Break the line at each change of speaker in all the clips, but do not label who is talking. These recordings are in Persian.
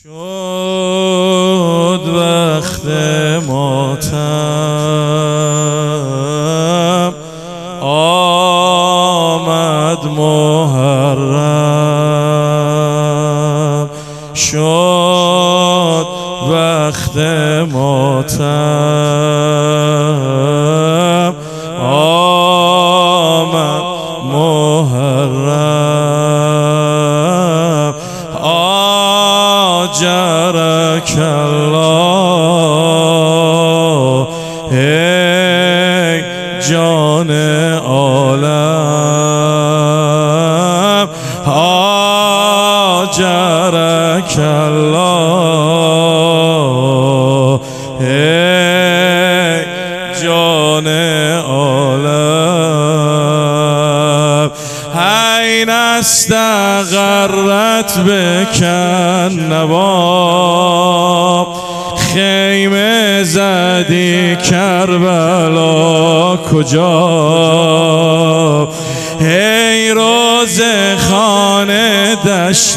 شد وقت ماتم، آمد محرم. شد وقت ماتم، آمد محرم. آجرک الله ای جان عالم، آجرک الله ای جان عالم. این استغرت بکن نوا، خیمه زدی کربلا کجا؟ ای روز خانه دشت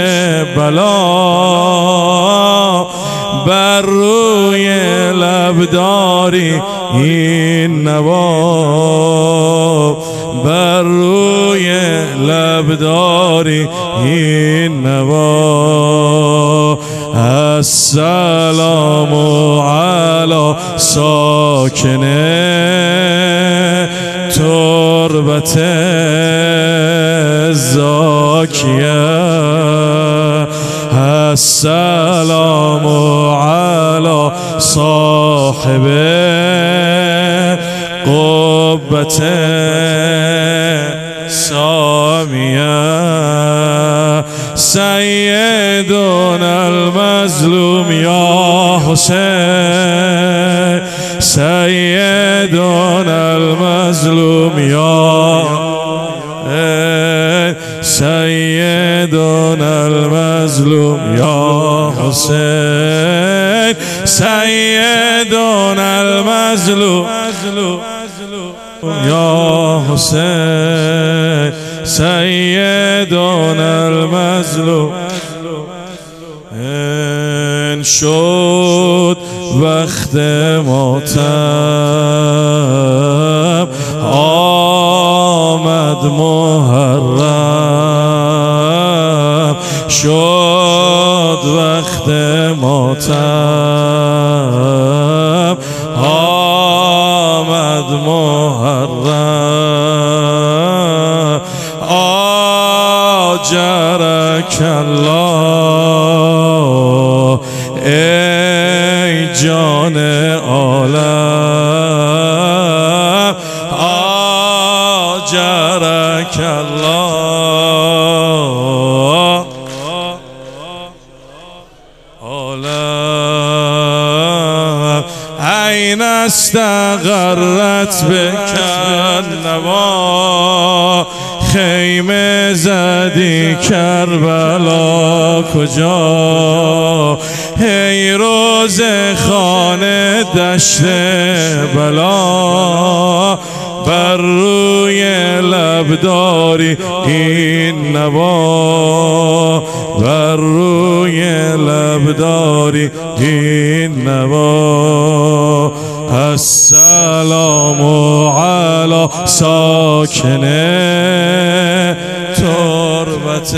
بلا، بر روی لب داری این نوا، بر روی لب داری این نوا. السلام علی ساکن تربت زاکیه، السلام علی صاحب قبت سامیه. سیدنا المظلوم یا حسین، سیدنا المظلوم یا سیدنا المظلوم یا حسین، سیدنا المظلوم یا حسین، سیدنا المظلوم. این شد وقت ماتم، آمد محرم. شد وقت ماتم، آمد محرم. آجرک الله ای جان عالم، آجرک الله عالم. این استغرت بکن نوا، خیمه زدی کربلا کجا؟ ای روز خانه دشت بلا، بر روی لب داری این نوا، بر روی لب داری این نوا. السلام علی ساکن تربت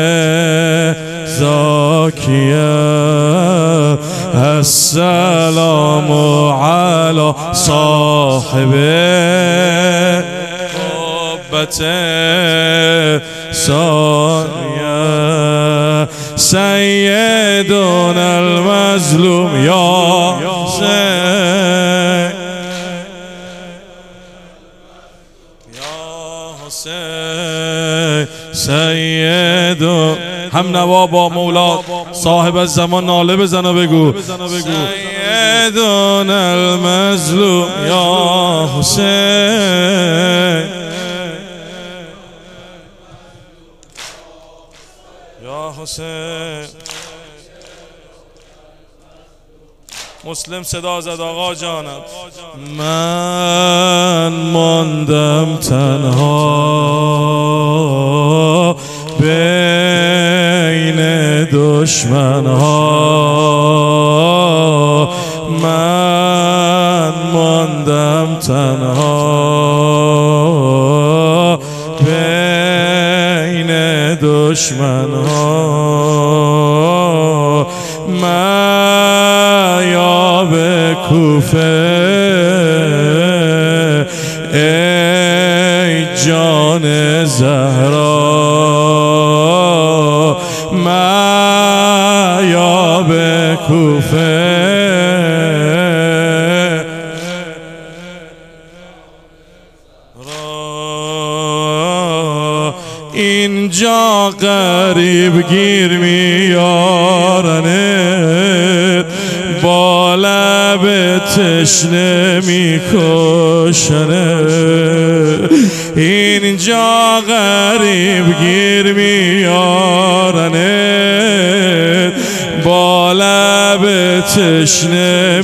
زاکیه، السلام علی صاحب قبت سامیه. سیدنا المظلوم یا حسین، یا حسین، سید هم نوا با مولا صاحب الزمان ناله بزن و بگو سیدنا المظلوم یا حسین، یا حسین. مسلم صدا زد آقا جانم. من ماندم تنها بین دشمن ها من ماندم تنها بین دشمن ها من یا به کوفه ای جان زهرا من یا به کوفه اینجا غریب گیر میارنت با لب تشنه میکشنه اینجا غریب گیر میارنت با لب تشنه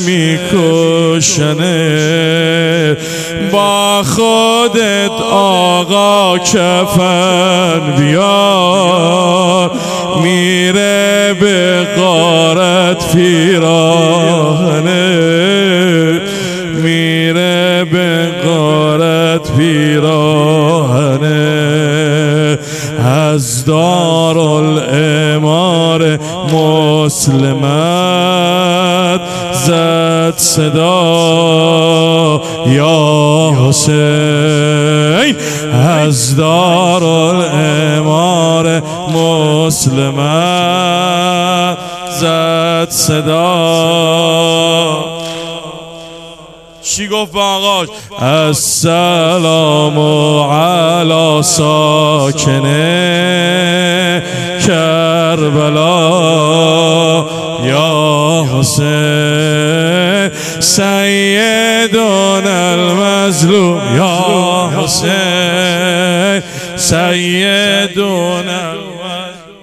میکشنه با خودت آقا کفن بیار میره به غارت پیراهنه میره به غارت پیراهنه از دارالامار مسلمت زد صدا یا حسین از دارالامار مسلمت زد صدا چی گفت با آقاش؟ السلام علی ساکنه کربلا یا حسین سیدنا المظلوم یا حسین سیدنا المظلوم